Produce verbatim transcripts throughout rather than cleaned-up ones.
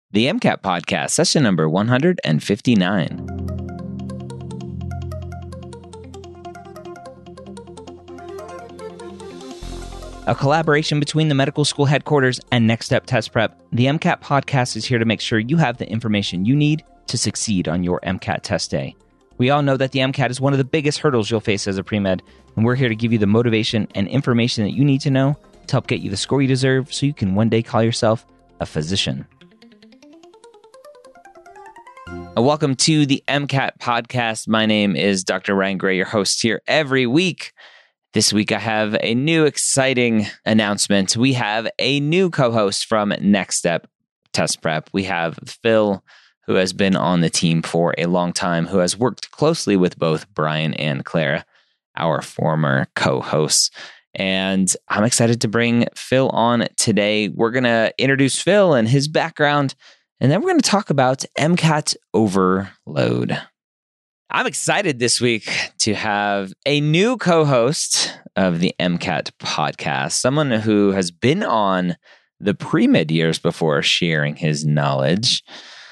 The MCAT Podcast, session number one hundred fifty-nine. A collaboration between the medical school headquarters and Next Step Test Prep, the MCAT Podcast is here to make sure you have the information you need to succeed on your MCAT test day. We all know that the MCAT is one of the biggest hurdles you'll face as a pre-med, and we're here to give you the motivation and information that you need to know to help get you the score you deserve so you can one day call yourself a physician. Welcome to the MCAT Podcast. My name is Doctor Ryan Gray, your host here every week. This week I have a new exciting announcement. We have a new co-host from Next Step Test Prep. We have Phil, who has been on the team for a long time, who has worked closely with both Brian and Clara, our former co-hosts. And I'm excited to bring Phil on today. We're going to introduce Phil and his background, and then we're going to talk about MCAT overload. I'm excited this week to have a new co-host of the MCAT Podcast, someone who has been on the pre-med years before sharing his knowledge,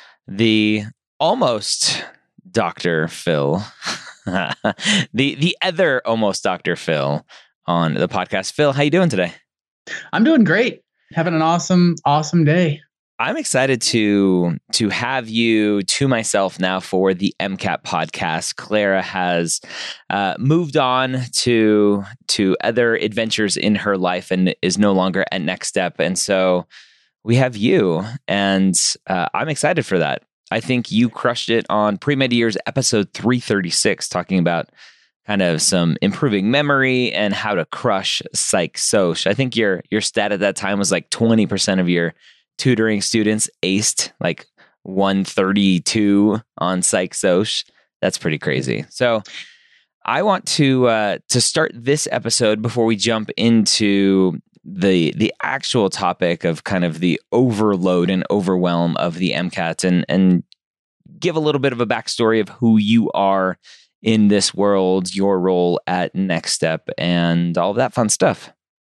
the almost Doctor Phil, the the other almost Doctor Phil on the podcast. Phil, how you doing today? I'm doing great. Having an awesome, awesome day. I'm excited to to have you to myself now for the MCAT Podcast. Clara has uh, moved on to to other adventures in her life and is no longer at Next Step, and so we have you, and uh, I'm excited for that. I think you crushed it on Pre-Med Years episode three thirty-six, talking about kind of some improving memory and how to crush Psych Soc. I think your your stat at that time was like twenty percent of your tutoring students aced like one thirty-two on Psych Soc. That's pretty crazy. So I want to uh, to start this episode before we jump into the the actual topic of kind of the overload and overwhelm of the MCAT, and and give a little bit of a backstory of who you are in this world, your role at Next Step, and all of that fun stuff.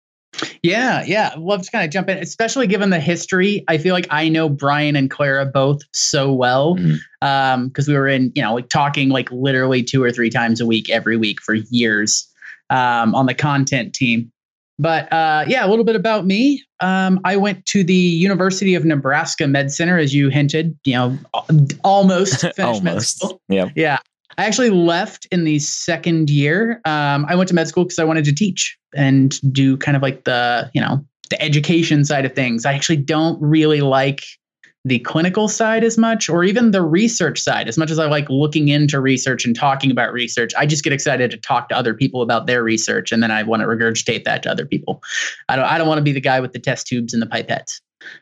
Yeah, yeah. Love to kind of jump in, especially given the history. I feel like I know Brian and Clara both so well because mm-hmm. um, we were in, you know, like talking like literally two or three times a week, every week for years um, on the content team. But uh, yeah, a little bit about me. Um, I went to the University of Nebraska Med Center, as you hinted, you know, almost finished almost. med school. Yeah. Yeah. I actually left in the second year. Um, I went to med school because I wanted to teach and do kind of like the, you know, the education side of things. I actually don't really like the clinical side as much, or even the research side. As much as I like looking into research and talking about research, I just get excited to talk to other people about their research, and then I want to regurgitate that to other people. I don't. I don't want to be the guy with the test tubes and the pipettes.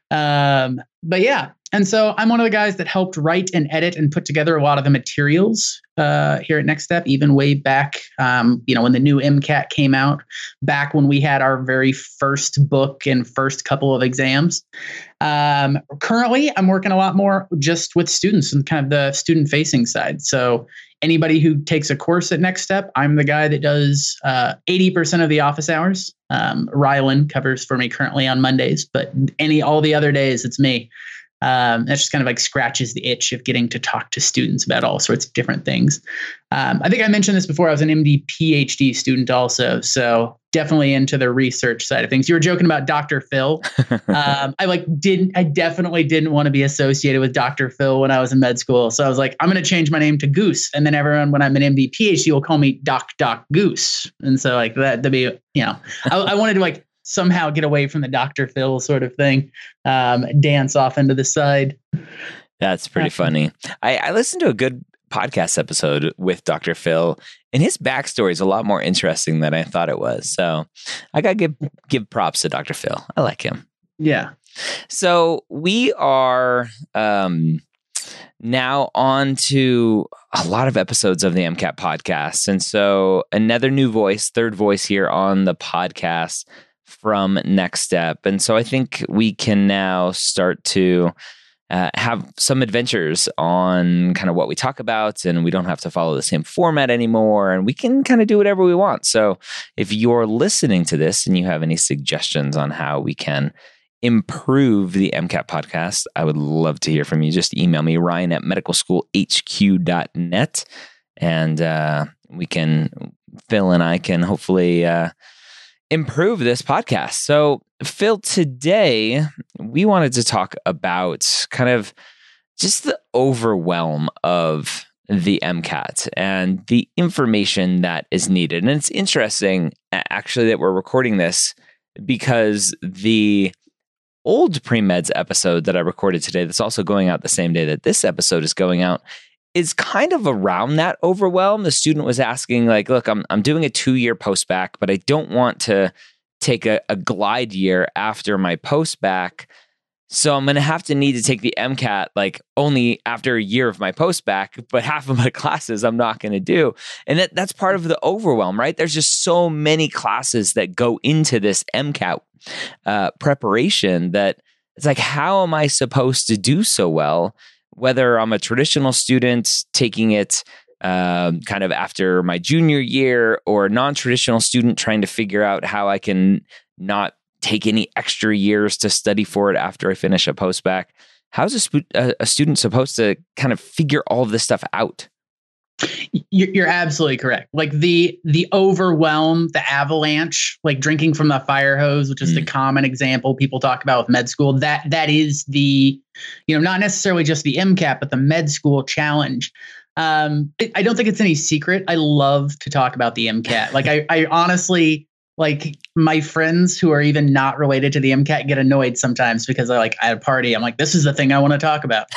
Um, but yeah, and so I'm one of the guys that helped write and edit and put together a lot of the materials uh, here at Next Step, even way back, um, you know, when the new MCAT came out, back when we had our very first book and first couple of exams. Um, currently, I'm working a lot more just with students and kind of the student-facing side. So anybody who takes a course at Next Step, I'm the guy that does uh, eighty percent of the office hours. Um, Rylan covers for me currently on Mondays, but any all the other days, it's me. Um, that just kind of like scratches the itch of getting to talk to students about all sorts of different things. Um, I think I mentioned this before. I was an M D PhD student also, so definitely into the research side of things. You were joking about Doctor Phil. um, I like didn't. I definitely didn't want to be associated with Doctor Phil when I was in med school. So I was like, I'm going to change my name to Goose, and then everyone, when I'm an M D PhD, will call me Doc Doc Goose. And so like that to be, you know, I, I wanted to like somehow get away from the Doctor Phil sort of thing, um, dance off into the side. That's pretty funny. I, I listened to a good podcast episode with Doctor Phil, and his backstory is a lot more interesting than I thought it was. So I got to give, give props to Doctor Phil. I like him. Yeah. So we are um, now on to a lot of episodes of the MCAT podcast. And so another new voice, third voice here on the podcast from Next Step. And so I think we can now start to uh, have some adventures on kind of what we talk about, and we don't have to follow the same format anymore, and we can kind of do whatever we want. So if you're listening to this and you have any suggestions on how we can improve the MCAT podcast, I would love to hear from you. Just email me, Ryan at medical school h q dot net, and uh, we can, Phil and I can hopefully uh, improve this podcast. So, Phil, today we wanted to talk about kind of just the overwhelm of the MCAT and the information that is needed. And it's interesting, actually, that we're recording this because the old pre-meds episode that I recorded today, that's also going out the same day that this episode is going out, is kind of around that overwhelm. The student was asking, like, look, I'm I'm doing a two-year post-bac, but I don't want to take a, a glide year after my post-bac. So I'm going to have to need to take the MCAT like only after a year of my post-bac, but half of my classes I'm not going to do. And that, that's part of the overwhelm, right? There's just so many classes that go into this MCAT uh, preparation that it's like, how am I supposed to do so well? Whether I'm a traditional student taking it um, kind of after my junior year or a non-traditional student trying to figure out how I can not take any extra years to study for it after I finish a post-bac. How's a, sp- a student supposed to kind of figure all of this stuff out? You're absolutely correct. Like the the overwhelm, the avalanche, like drinking from the fire hose, which is mm. the common example people talk about with med school. That that is the, you know, not necessarily just the MCAT, but the med school challenge. Um, I don't think it's any secret. I love to talk about the MCAT. Like I, I honestly. Like my friends who are even not related to the MCAT get annoyed sometimes because they're like at a party, I'm like, this is the thing I want to talk about.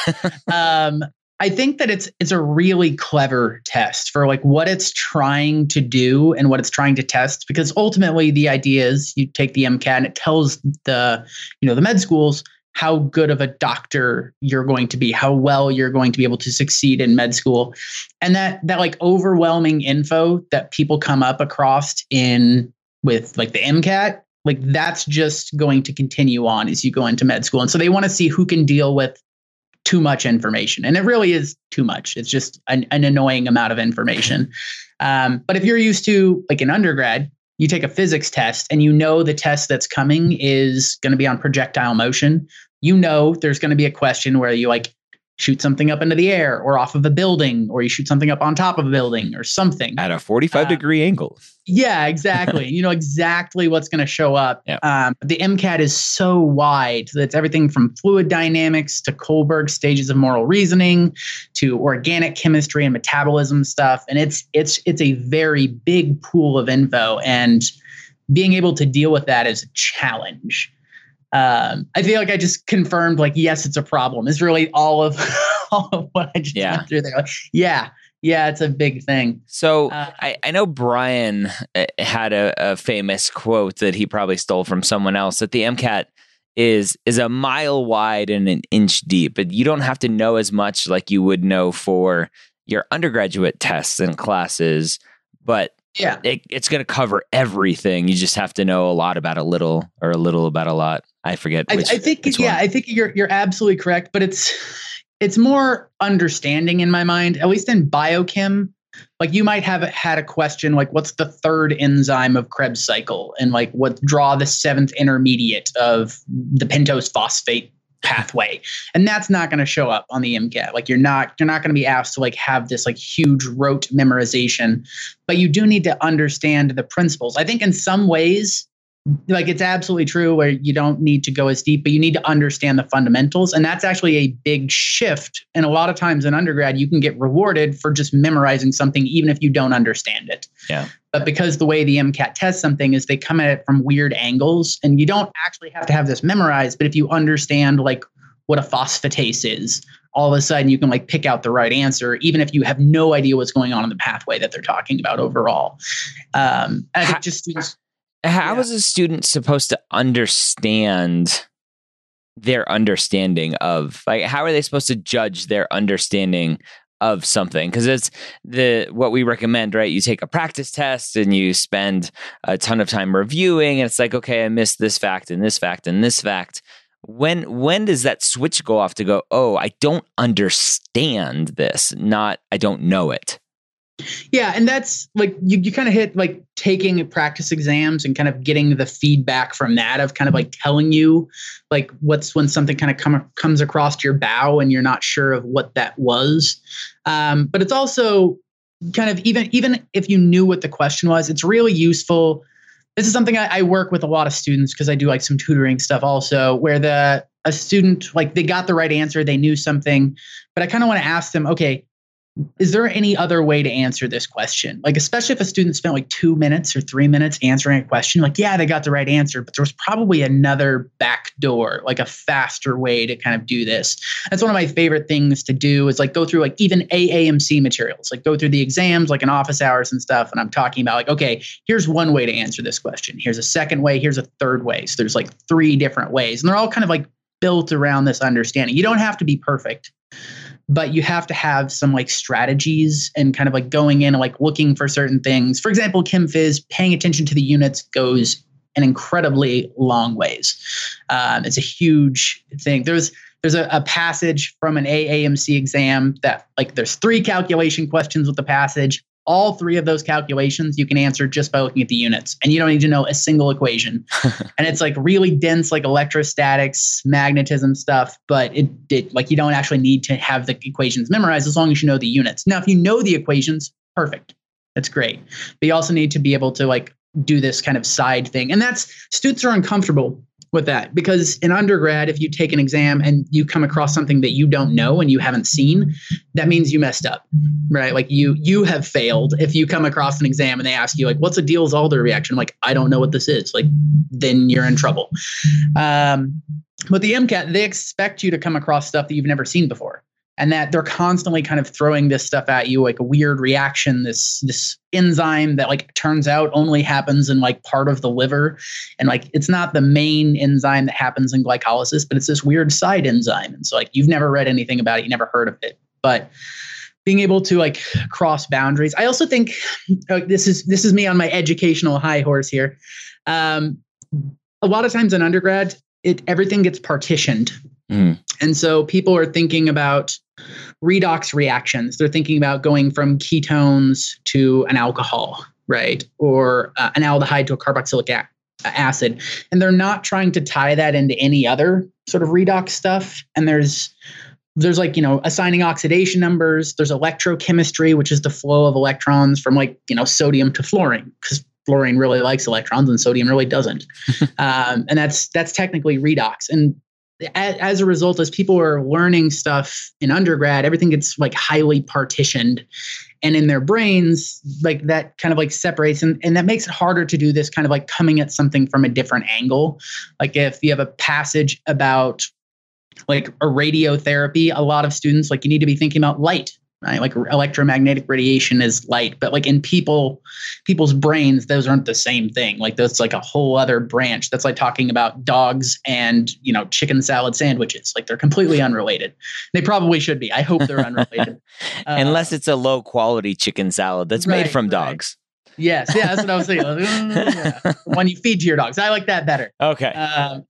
um, I think that it's it's a really clever test for like what it's trying to do and what it's trying to test. Because ultimately the idea is you take the MCAT and it tells the, you know, the med schools how good of a doctor you're going to be, how well you're going to be able to succeed in med school. And that that like overwhelming info that people come up across in with like the MCAT, like that's just going to continue on as you go into med school. And so they want to see who can deal with too much information. And it really is too much. It's just an, an annoying amount of information. Um, but if you're used to like an undergrad, you take a physics test and you know the test that's coming is going to be on projectile motion. You know there's going to be a question where you like shoot something up into the air or off of a building, or you shoot something up on top of a building or something. At a forty-five uh, degree angle. Yeah, exactly. You know exactly what's going to show up. Yep. Um, the MCAT is so wide that it's everything from fluid dynamics to Kohlberg stages of moral reasoning to organic chemistry and metabolism stuff. And it's it's it's a very big pool of info. And being able to deal with that is a challenge. Um, I feel like I just confirmed, like, yes, it's a problem. It's really all of all of what I just yeah. went through there. Like, yeah, yeah, it's a big thing. So uh, I, I know Brian had a, a famous quote that he probably stole from someone else, that the MCAT is is a mile wide and an inch deep, but you don't have to know as much like you would know for your undergraduate tests and classes, but yeah, it, it's going to cover everything. You just have to know a lot about a little, or a little about a lot. I forget. Which, I, I think, which yeah, one. I think you're you're absolutely correct, but it's it's more understanding in my mind, at least in biochem. Like you might have had a question like, what's the third enzyme of Krebs cycle, and like what draw the seventh intermediate of the pentose phosphate pathway, and that's not going to show up on the MCAT. Like you're not you're not going to be asked to like have this like huge rote memorization, but you do need to understand the principles. I think in some ways, like it's absolutely true where you don't need to go as deep, but you need to understand the fundamentals. And that's actually a big shift. And a lot of times in undergrad, you can get rewarded for just memorizing something, even if you don't understand it. Yeah. But because the way the MCAT tests something is they come at it from weird angles, and you don't actually have to have this memorized. But if you understand like what a phosphatase is, all of a sudden you can like pick out the right answer, even if you have no idea what's going on in the pathway that they're talking about overall. Um, I think just students. How yeah. is a student supposed to understand their understanding of, like, how are they supposed to judge their understanding of something? Because it's the what we recommend, right? You take a practice test and you spend a ton of time reviewing, and it's like, okay, I missed this fact and this fact and this fact. When when does that switch go off to go, oh, I don't understand this, not I don't know it? Yeah. And that's like, you, you kind of hit like taking practice exams and kind of getting the feedback from that of kind of like telling you like what's when something kind of come, comes across your bow and you're not sure of what that was. Um, but it's also kind of even, even if you knew what the question was, it's really useful. This is something I, I work with a lot of students because I do like some tutoring stuff also where the, a student, like they got the right answer, they knew something, but I kind of want to ask them, okay, is there any other way to answer this question? Like, especially if a student spent like two minutes or three minutes answering a question, like, yeah, they got the right answer, but there was probably another back door, like a faster way to kind of do this. That's one of my favorite things to do is like go through like even A A M C materials, like go through the exams, like in office hours and stuff. And I'm talking about like, okay, here's one way to answer this question. Here's a second way. Here's a third way. So there's like three different ways and they're all kind of like built around this understanding. You don't have to be perfect, but you have to have some like strategies and kind of like going in and like looking for certain things. For example, Chem Phys, paying attention to the units goes an incredibly long ways. Um, it's a huge thing. There's there's a, a passage from an A A M C exam that like there's three calculation questions with the passage. All three of those calculations you can answer just by looking at the units, and you don't need to know a single equation. And it's like really dense, like electrostatics, magnetism stuff, but it, it like you don't actually need to have the equations memorized as long as you know the units. Now, if you know the equations, perfect. That's great. But you also need to be able to like do this kind of side thing. And that's students are uncomfortable with that because in undergrad, if you take an exam and you come across something that you don't know and you haven't seen, that means you messed up, right? Like you, you have failed. If you come across an exam and they ask you like, what's a Diels-Alder reaction? I'm like, I don't know what this is. Like, then you're in trouble. Um, but the MCAT, they expect you to come across stuff that you've never seen before. And that they're constantly kind of throwing this stuff at you, like a weird reaction, this this enzyme that like turns out only happens in like part of the liver. And like it's not the main enzyme that happens in glycolysis, but it's this weird side enzyme. And so like you've never read anything about it, you never heard of it. But being able to like cross boundaries. I also think uh, this is this is me on my educational high horse here. Um, a lot of times in undergrad, it everything gets partitioned. Mm. And so people are thinking about redox reactions. They're thinking about going from ketones to an alcohol, right? Or uh, an aldehyde to a carboxylic a- acid. And they're not trying to tie that into any other sort of redox stuff. And there's there's like, you know, assigning oxidation numbers. There's electrochemistry, which is the flow of electrons from like, you know, sodium to fluorine, because fluorine really likes electrons and sodium really doesn't. um, and that's that's technically redox. And as a result, as people are learning stuff in undergrad, everything gets like highly partitioned, and in their brains, like that kind of like separates, and, and that makes it harder to do this kind of like coming at something from a different angle. Like if you have a passage about like a radiotherapy, a lot of students, like you need to be thinking about light, right? Like electromagnetic radiation is light, but like in people, people's brains, those aren't the same thing. Like that's like a whole other branch. That's like talking about dogs and, you know, chicken salad sandwiches. Like they're completely unrelated. They probably should be. I hope they're unrelated. uh, Unless it's a low quality chicken salad that's right, made from right. dogs. Yes. Yeah. That's what I was thinking. Yeah. When you feed to your dogs, I like that better. Okay. Um,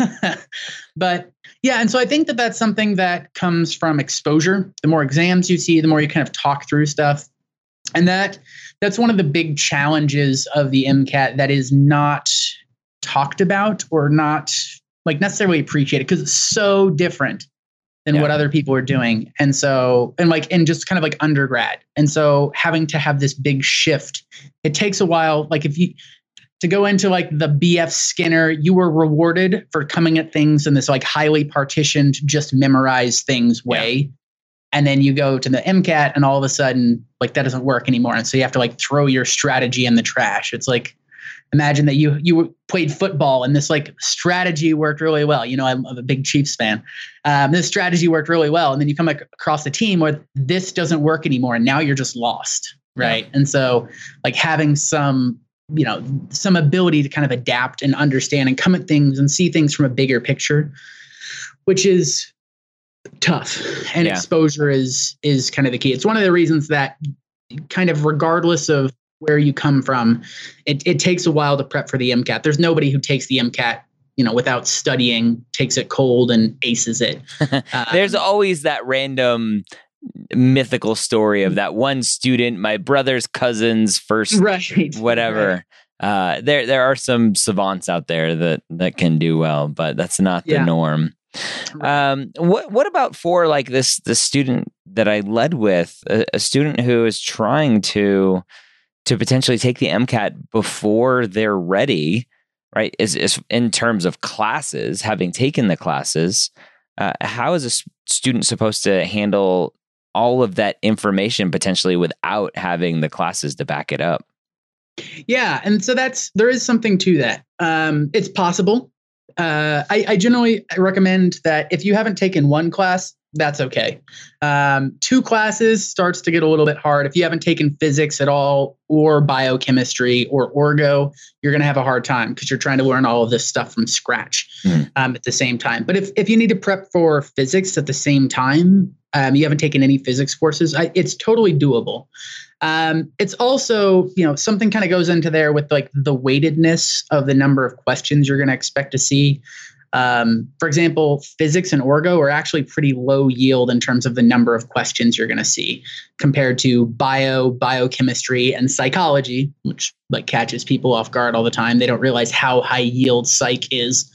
but yeah. And so I think that that's something that comes from exposure. The more exams you see, the more you kind of talk through stuff. And that that's one of the big challenges of the MCAT that is not talked about or not like necessarily appreciated because it's so different than yeah. what other people are doing. And so, and like, and just kind of like undergrad. And so having to have this big shift, it takes a while. Like if you, to go into like the B F Skinner, you were rewarded for coming at things in this like highly partitioned, just memorize things way. Yeah. And then you go to the MCAT and all of a sudden like that doesn't work anymore. And so you have to like throw your strategy in the trash. It's like, imagine that you you played football and this like strategy worked really well. You know, I'm, I'm a big Chiefs fan. Um, this strategy worked really well. And then you come ac- across a team where this doesn't work anymore. And now you're just lost. Right. Yeah. And so like having some, you know, some ability to kind of adapt and understand and come at things and see things from a bigger picture, which is tough. And yeah. exposure is is kind of the key. It's one of the reasons that kind of regardless of where you come from, it, it takes a while to prep for the MCAT. There's nobody who takes the MCAT, you know, without studying, takes it cold and aces it. Um, There's always that random mythical story of that one student, my brother's cousin's first, right, whatever. Right. Uh, there, there are some savants out there that, that can do well, but that's not the yeah. norm. Um, what, what about for like this, the student that I led with, a, a student who is trying to, to potentially take the MCAT before they're ready, right? Is, is in terms of classes, having taken the classes, uh, how is a student supposed to handle all of that information potentially without having the classes to back it up? Yeah. And so that's, there is something to that. Um, it's possible. Uh, I, I generally recommend that if you haven't taken one class, that's okay. Um, two classes starts to get a little bit hard. If you haven't taken physics at all or biochemistry or orgo, you're going to have a hard time because you're trying to learn all of this stuff from scratch mm. um, at the same time. But if, if you need to prep for physics at the same time, um, you haven't taken any physics courses, I, it's totally doable. Um, it's also, you know, something kind of goes into there with like the weightedness of the number of questions you're going to expect to see. Um, for example, physics and orgo are actually pretty low yield in terms of the number of questions you're going to see compared to bio, biochemistry, and psychology, which like catches people off guard all the time. They don't realize how high yield psych is.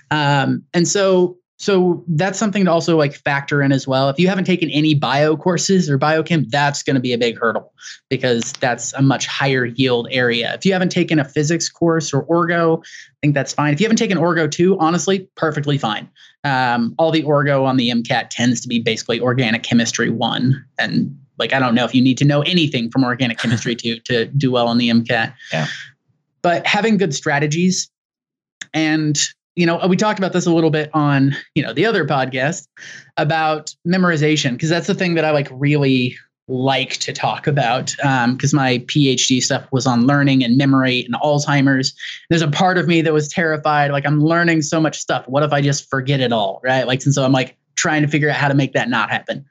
Um, and so So that's something to also like factor in as well. If you haven't taken any bio courses or biochem, that's going to be a big hurdle because that's a much higher yield area. If you haven't taken a physics course or orgo, I think that's fine. If you haven't taken orgo too, honestly, perfectly fine. Um, all the orgo on the MCAT tends to be basically organic chemistry one. And like, I don't know if you need to know anything from organic chemistry two to do well on the MCAT. Yeah. But having good strategies and you know, we talked about this a little bit on, you know, the other podcast about memorization, because that's the thing that I like really like to talk about um, because my PhD stuff was on learning and memory and Alzheimer's. There's a part of me that was terrified. Like I'm learning so much stuff. What if I just forget it all? Right. Like, and so I'm like trying to figure out how to make that not happen.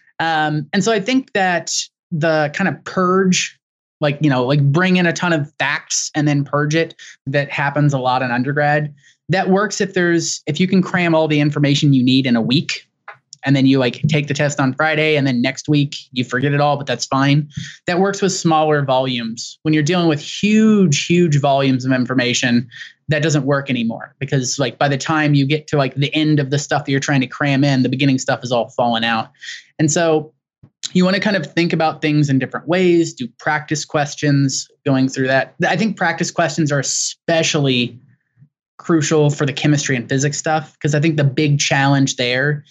Um, and so I think that the kind of purge, like, you know, like bring in a ton of facts and then purge it, that happens a lot in undergrad. That works if there's, if you can cram all the information you need in a week and then you like take the test on Friday and then next week you forget it all, but that's fine. That works with smaller volumes. When you're dealing with huge, huge volumes of information, that doesn't work anymore because like by the time you get to like the end of the stuff that you're trying to cram in, the beginning stuff is all fallen out. And so you want to kind of think about things in different ways, do practice questions going through that. I think practice questions are especially crucial for the chemistry and physics stuff, because I think the big challenge there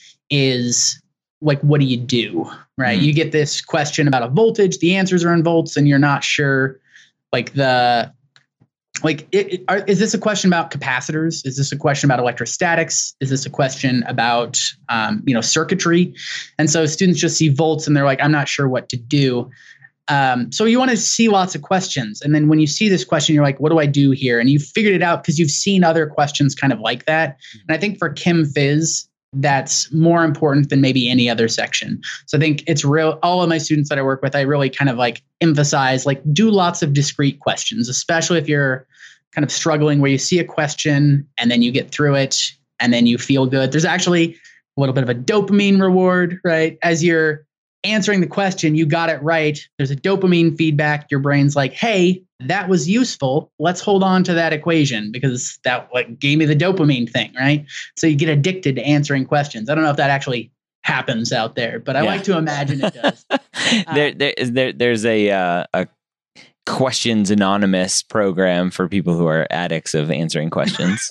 is like, what do you do, right? Mm-hmm. You get this question about a voltage, the answers are in volts, and you're not sure, like the, like, it, it, are, is this a question about capacitors? Is this a question about electrostatics? Is this a question about, um, you know, circuitry? And so students just see volts and they're like, I'm not sure what to do. Um, so you want to see lots of questions. And then when you see this question, you're like, what do I do here? And you've figured it out because you've seen other questions kind of like that. And I think for Chem Phys, that's more important than maybe any other section. So I think it's real. All of my students that I work with, I really kind of like emphasize, like do lots of discrete questions, especially if you're kind of struggling where you see a question and then you get through it and then you feel good. There's actually a little bit of a dopamine reward, right? As you're answering the question, you got it right. There's a dopamine feedback. Your brain's like, hey, that was useful. Let's hold on to that equation because that like gave me the dopamine thing, right? So you get addicted to answering questions. I don't know if that actually happens out there, but I yeah. like to imagine it does. there, there, is there, there's a uh, a Questions Anonymous program for people who are addicts of answering questions.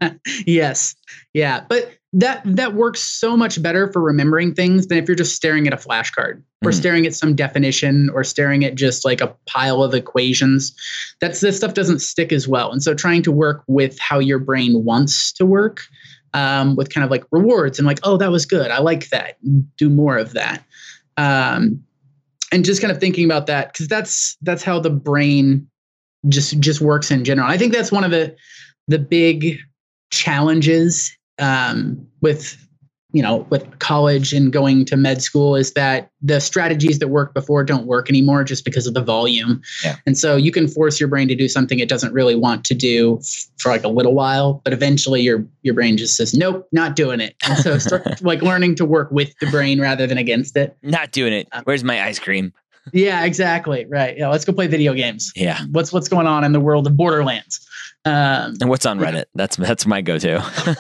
Yes, yeah, but that that works so much better for remembering things than if you're just staring at a flashcard or mm. staring at some definition or staring at just like a pile of equations. That's this stuff doesn't stick as well. And so trying to work with how your brain wants to work, um, with kind of like rewards and like, oh, that was good. I like that. Do more of that. Um, and just kind of thinking about that, because that's that's how the brain just just works in general. I think that's one of the the big challenges um, with you know, with college and going to med school is that the strategies that worked before don't work anymore just because of the volume. Yeah. And so you can force your brain to do something it doesn't really want to do f- for like a little while, but eventually your your brain just says, nope, not doing it. And so start like learning to work with the brain rather than against it. Not doing it. Where's my ice cream? Yeah, exactly. Right. Yeah, let's go play video games. Yeah. What's what's going on in the world of Borderlands? Um, and what's on Reddit? That's that's my go-to.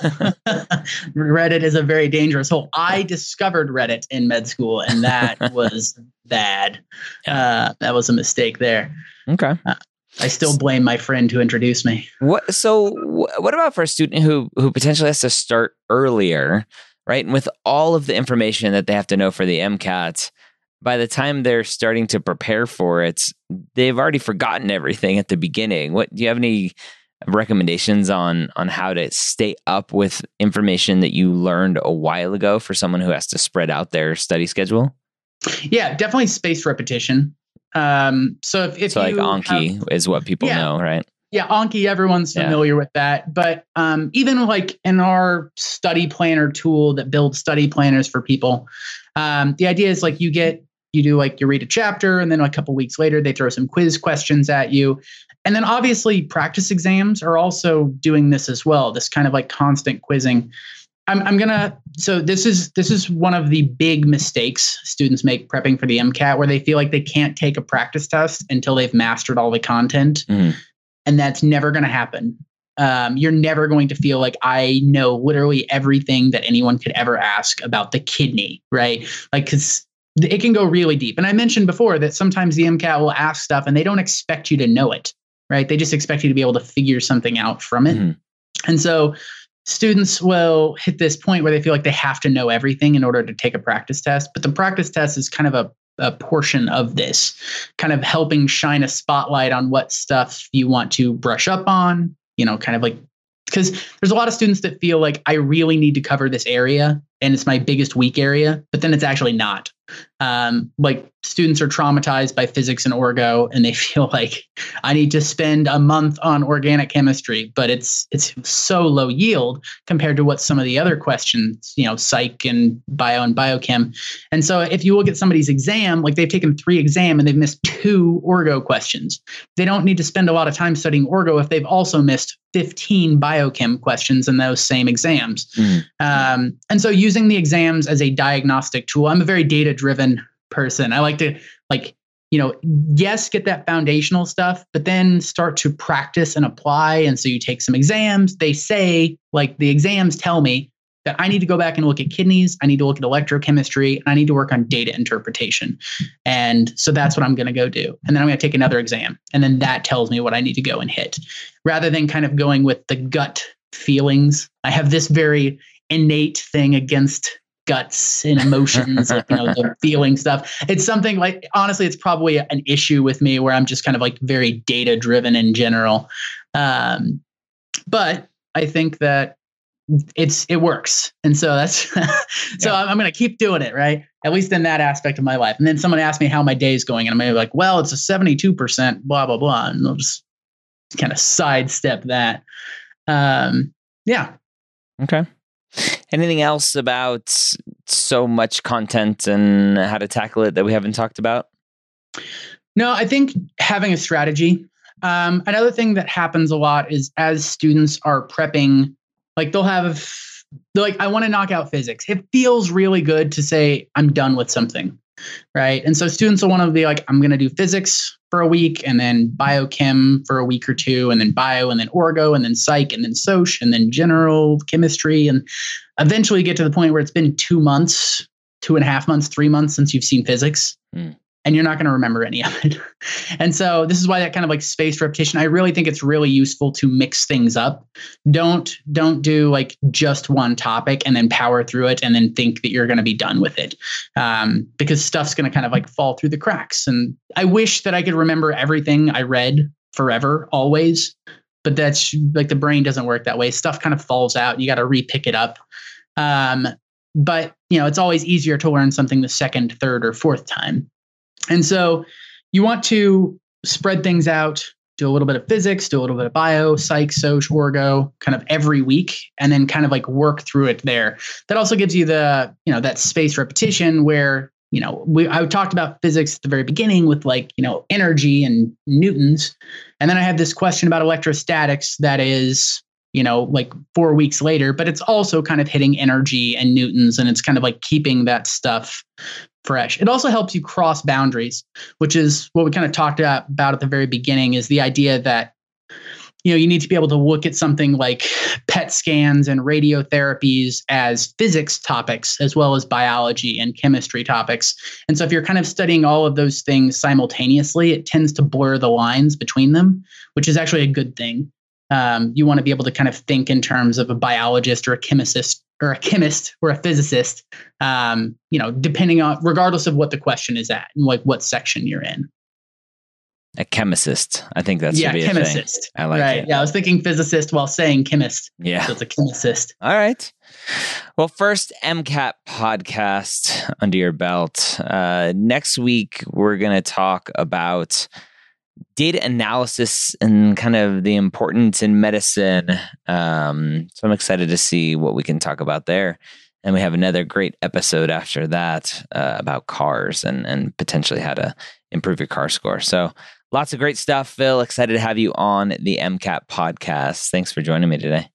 Reddit is a very dangerous hole. I discovered Reddit in med school, and that was bad. Uh, that was a mistake there. Okay. Uh, I still blame my friend who introduced me. What? So, what about for a student who who potentially has to start earlier, right? And with all of the information that they have to know for the MCAT, by the time they're starting to prepare for it, they've already forgotten everything at the beginning. What do you have any recommendations on on how to stay up with information that you learned a while ago for someone who has to spread out their study schedule? Yeah, definitely spaced repetition. Um, so if, if so you like Anki have, is what people yeah, know, right? Yeah, Anki, everyone's familiar yeah. with that. But um, even like in our study planner tool that builds study planners for people, um, the idea is like you get You do like you read a chapter and then a couple weeks later, they throw some quiz questions at you. And then obviously practice exams are also doing this as well. This kind of like constant quizzing. I'm, I'm going to, so this is, this is one of the big mistakes students make prepping for the MCAT where they feel like they can't take a practice test until they've mastered all the content. Mm. And that's never going to happen. Um, you're never going to feel like I know literally everything that anyone could ever ask about the kidney, right? Like, cause it can go really deep. And I mentioned before that sometimes the MCAT will ask stuff and they don't expect you to know it, right? They just expect you to be able to figure something out from it. Mm-hmm. And so students will hit this point where they feel like they have to know everything in order to take a practice test. But the practice test is kind of a, a portion of this, kind of helping shine a spotlight on what stuff you want to brush up on, you know, kind of like, because there's a lot of students that feel like I really need to cover this area and it's my biggest weak area, but then it's actually not. Um, like students are traumatized by physics and orgo and they feel like I need to spend a month on organic chemistry, but it's it's so low yield compared to what some of the other questions, you know, psych and bio and biochem. And so if you look at somebody's exam, like they've taken three exam and they've missed two orgo questions. They don't need to spend a lot of time studying orgo if they've also missed fifteen biochem questions in those same exams. Mm. Um, and so using the exams as a diagnostic tool, I'm a very data-driven person. I like to like, you know, yes, get that foundational stuff, but then start to practice and apply. And so you take some exams. They say, like the exams tell me that I need to go back and look at kidneys. I need to look at electrochemistry. And I need to work on data interpretation. And so that's what I'm going to go do. And then I'm going to take another exam. And then that tells me what I need to go and hit. Rather than kind of going with the gut feelings. I have this very innate thing against guts and emotions, like, you know, the feeling stuff. It's something like, honestly, it's probably an issue with me where I'm just kind of like very data driven in general. Um, but I think that it's, it works. And so that's, so yeah. I'm, I'm going to keep doing it, right? At least in that aspect of my life. And then someone asked me how my day is going and I'm going to be like, well, it's a seventy-two percent blah, blah, blah. And I'll just kind of sidestep that. Um, yeah. Okay. Anything else about so much content and how to tackle it that we haven't talked about? No, I think having a strategy. Um, another thing that happens a lot is as students are prepping, like they'll have, they're like, I want to knock out physics. It feels really good to say, I'm done with something, right? And so students will want to be like, I'm going to do physics for a week and then biochem for a week or two and then bio and then orgo and then psych and then soc and then general chemistry and eventually get to the point where it's been two months, two and a half months, three months since you've seen physics. Mm. And you're not going to remember any of it. And so this is why that kind of like spaced repetition, I really think it's really useful to mix things up. Don't, don't do like just one topic and then power through it and then think that you're going to be done with it. Um, because stuff's going to kind of like fall through the cracks. And I wish that I could remember everything I read forever, always. But that's like the brain doesn't work that way. Stuff kind of falls out. You got to re-pick it up. Um, but you know, it's always easier to learn something the second, third, or fourth time. And so you want to spread things out, do a little bit of physics, do a little bit of bio, psych, soc, orgo, kind of every week, and then kind of like work through it there. That also gives you the, you know, that spaced repetition where, you know, we I talked about physics at the very beginning with like, you know, energy and newtons. And then I have this question about electrostatics that is, you know, like four weeks later, but it's also kind of hitting energy and newtons, and it's kind of like keeping that stuff fresh. It also helps you cross boundaries, which is what we kind of talked about at the very beginning, is the idea that, you know, you need to be able to look at something like P E T scans and radiotherapies as physics topics, as well as biology and chemistry topics. And so if you're kind of studying all of those things simultaneously, it tends to blur the lines between them, which is actually a good thing. Um, you want to be able to kind of think in terms of a biologist or a chemist or a chemist or a physicist, um, you know, depending on, regardless of what the question is at and like what section you're in. A chemist. I think that's yeah, should be chemist. a thing. I like right. it. Yeah, I was thinking physicist while saying chemist. Yeah, so it's a chemist. All right. Well, first MCAT podcast under your belt. Uh, next week we're going to talk about data analysis and kind of the importance in medicine. Um, so I'm excited to see what we can talk about there. And we have another great episode after that uh, about cars and, and potentially how to improve your car score. So lots of great stuff, Phil. Excited to have you on the MCAT podcast. Thanks for joining me today.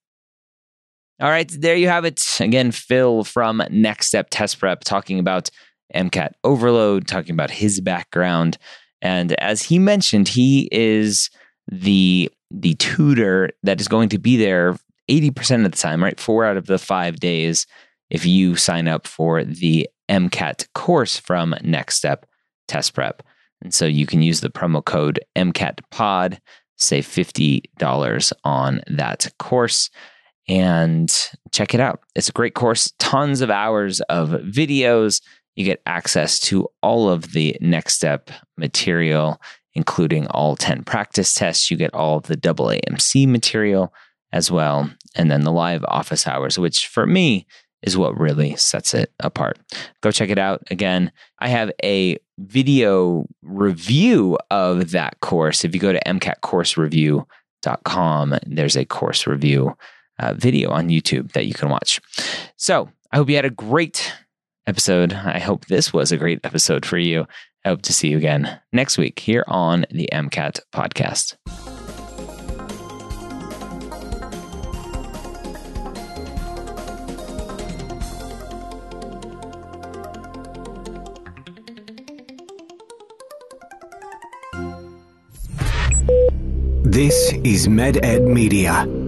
All right, there you have it. Again, Phil from Next Step Test Prep talking about MCAT overload, talking about his background. And as he mentioned, he is the the tutor that is going to be there eighty percent of the time, right? Four out of the five days if you sign up for the MCAT course from Next Step Test Prep. And so you can use the promo code MCATPod, save fifty dollars on that course, and check it out. It's a great course, tons of hours of videos. You get access to all of the Next Step material, including all ten practice tests. You get all of the double A M C material as well. And then the live office hours, which for me is what really sets it apart. Go check it out. Again, I have a video review of that course. If you go to m cat course review dot com, there's a course review uh, video on YouTube that you can watch. So I hope you had a great episode. I hope this was a great episode for you. I hope to see you again next week here on the MCAT podcast. This is MedEd Media.